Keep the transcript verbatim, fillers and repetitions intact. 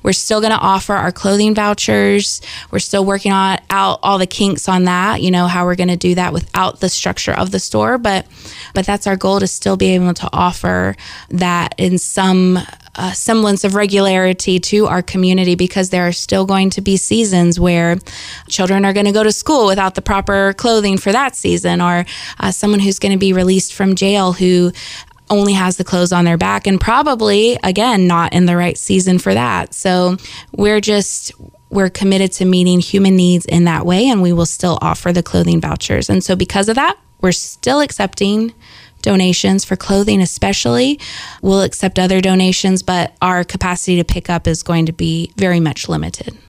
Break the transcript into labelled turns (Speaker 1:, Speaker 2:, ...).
Speaker 1: we're still going to offer our clothing vouchers. We're still working on out all the kinks on that, you know, how we're going to do that without the structure of the store. But, but that's our goal, to still be able to offer that in some uh, semblance of regularity to our community, because there are still going to be seasons where children are going to go to school without the proper clothing for that season, or uh, someone who's going to be released from jail who only has the clothes on their back and probably, again, not in the right season for that. So we're just, we're committed to meeting human needs in that way, and we will still offer the clothing vouchers. And so because of that, we're still accepting donations for clothing especially. We'll accept other donations, but our capacity to pick up is going to be very much limited.